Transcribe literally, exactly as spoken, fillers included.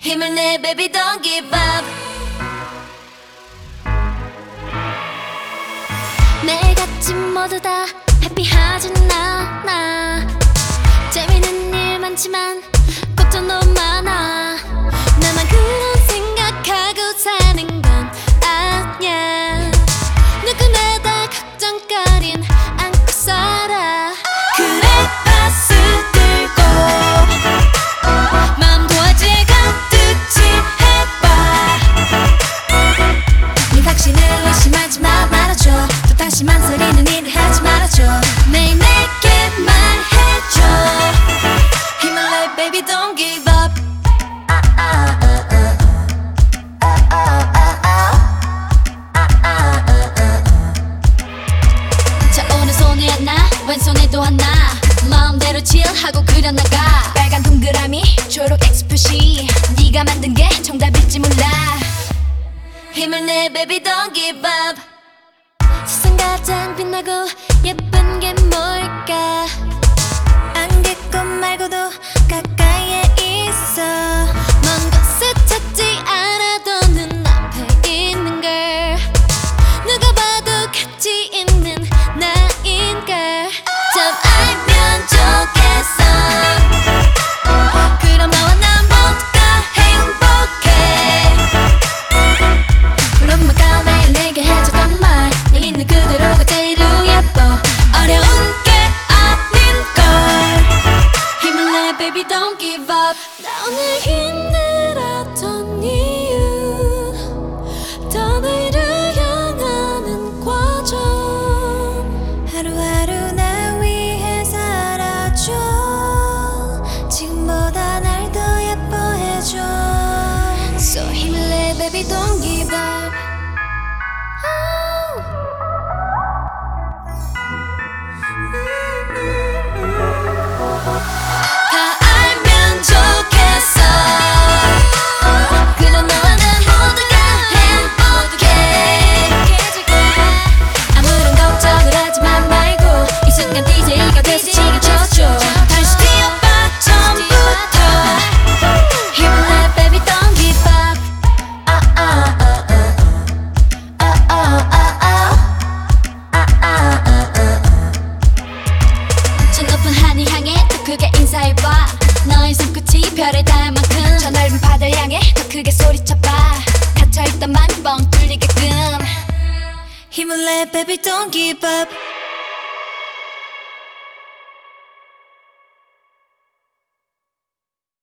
힘을 내 baby don't give up. 매일같이 모두 다 해피하진 않아. 재밌는 일 많지만 걱정 너무 많아. 나만 그런 생각하고 사는 건 아니야. 누구나 다 걱정거린 안고 살아. 그래 바스 들고 마음도 아직 가득히 해봐. 네 확신을 의심하지 마 말아줘. 또 다시 망설이는 일을 하지 말아줘. 매일 내게 말해줘. 힘을 내 baby don't give up. 자 오른손에 하나 왼손에도 하나 마음대로 칠하고 그려나가. 빨간 동그라미 초록 엑스표시 네가 만든 게 정답일지 몰라. 힘을 내 baby don't give up. 세상 가장 빛나고 예쁜 게 뭘까? 안개꽃 말고도 가까이에 있어. 먼 곳에 찾지 않아도 눈앞에 있는 걸 누가 봐도 같이 있는 나인걸. 좀 알면 좋겠어. 그럼 너와 나 모두가 행복해. 그런 말과 매일 내게 해줬던 말 네 있는 그대로가 제일 예뻐. 어려운 게 아닌걸. 힘을 내 baby don't give up. 나 오늘 힘들었던 이유 더 내일을 향하는 과정. 하루하루 나 위해 살아줘. 지금보다 날 더 예뻐해줘. So 힘을 내 baby don't give up. 다 알면 좋겠어. 그럼 너와 나 모두가 행복해. 아무런 걱정을 하지만 말고 이 순간 디제이가 돼서 지금 춰줘. 다시 뛰어봐 처음부터. 힘을 내 baby don't give up. 아, 아, 아, 아. 아, 아, 아, 아. 아, 아, 아, 아. 저 높은 하늘 향해 더 크게 인사해봐. 너의 손끝이 별에 닿을 만큼 저 넓은 바다를 향해 더 크게 소리쳐봐. 갇혀있던 맘이 뻥 뚫리게끔. 힘을 내 baby don't give up.